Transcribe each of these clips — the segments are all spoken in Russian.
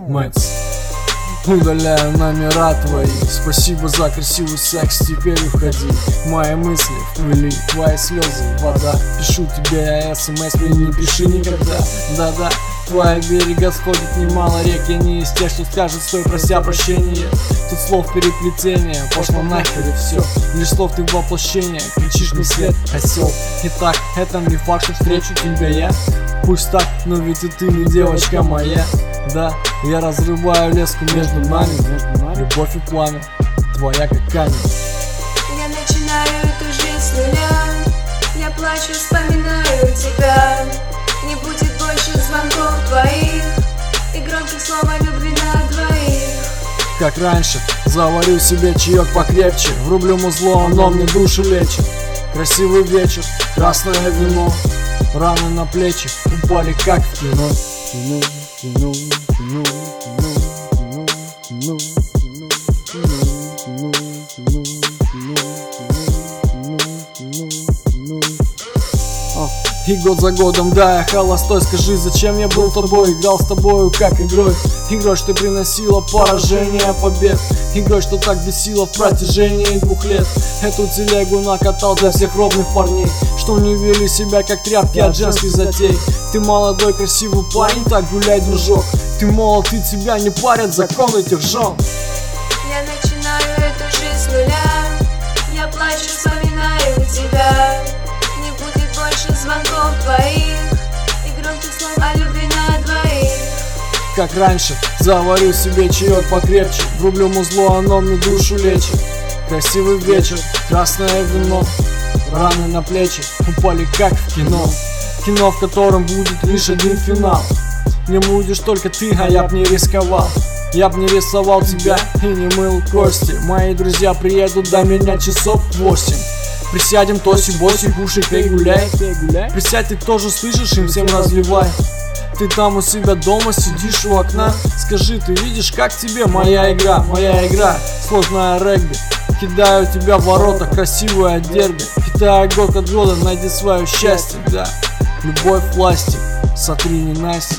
Мэтс. Удаляю номера твои. Спасибо за красивый секс, теперь уходи. Мои мысли вплыли, твои слезы, вода. Пишу тебе смс, мне не пиши никогда. Да-да, в твоих берега сходит немало рек. Я не из тех, что скажет, стой, прося прощения. Тут слов переплетение, пошло нахер и все. Лишь слов ты воплощение, кричишь мне след, осел. Итак, это не факт, что встречу тебя я. Пусть так, но ведь и ты не девочка моя. Да, я разрываю леску между нами. Любовь и пламя, твоя как камень. Я начинаю эту жизнь с нуля. Я плачу, вспоминаю тебя. Не будет больше звонков твоих и громких слов о любви на двоих. Как раньше, заварю себе чаек покрепче. Врублю музло, оно мне душу лечит. Красивый вечер, красное вино. Раны на плечи упали как в кино. И год за годом, да, я холостой. Скажи, зачем я был тобой? Играл с тобою как игрой. Игрой, что приносила поражение, побед. Игрой, что так бесила в протяжении 2 лет. Эту телегу накатал для всех ровных парней, что не вели себя как тряпки от женских затей. Ты молодой, красивый парень, так гуляй, дружок. Ты молод, и тебя не парят закон этих жен. Я начинаю эту жизнь с нуля. Я плачу, вспоминаю тебя. Не будет больше звонков твоих и громких слов о любви на двоих. Как раньше, заварю себе чаек покрепче. Врублю музло, оно мне душу лечит. Красивый вечер, красное вино. Раны на плечи упали как в кино. Кино, в котором будет лишь один финал. Не будешь только ты, а я б не рисковал. Я б не рисовал тебя и не мыл кости. Мои друзья приедут до меня часов 8. Присядем, тоси-боси, кушай, пей, гуляй. Присядь, ты тоже слышишь, им всем разливай. Ты там у себя дома сидишь у окна. Скажи, ты видишь, как тебе моя игра? Моя игра, сложная регби. Кидаю тебя в ворота, красивая дерби. Питая год от года, найди свое счастье, да. Любовь власти, сотри ненастье.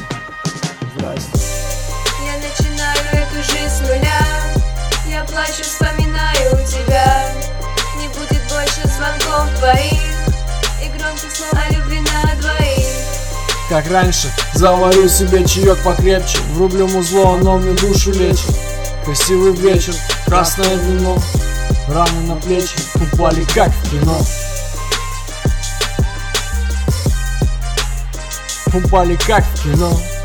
Я начинаю эту жизнь с нуля. Я плачу, вспоминаю тебя. Не будет больше звонков твоих и громких слов о любви на двоих. Как раньше, заварю себе чаек покрепче. Врублю музло, оно мне душу лечит. Красивый вечер, красное вино. Раны на плечи упали как в кино. Упали как в кино.